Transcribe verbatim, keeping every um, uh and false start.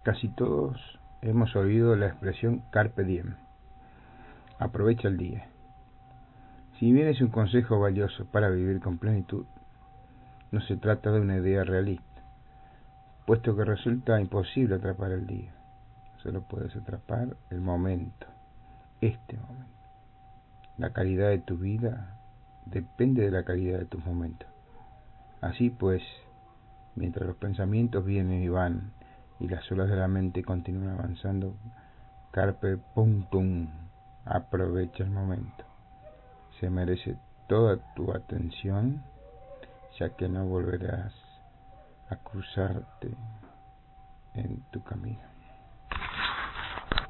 Casi todos hemos oído la expresión carpe diem, aprovecha el día. Si bien es un consejo valioso para vivir con plenitud, no se trata de una idea realista, puesto que resulta imposible atrapar el día. Solo puedes atrapar el momento, este momento. La calidad de tu vida depende de la calidad de tus momentos. Así pues, mientras los pensamientos vienen y van y las olas de la mente continúan avanzando, carpe punctum, aprovecha el momento. Se merece toda tu atención, ya que no volverás a cruzarte en tu camino.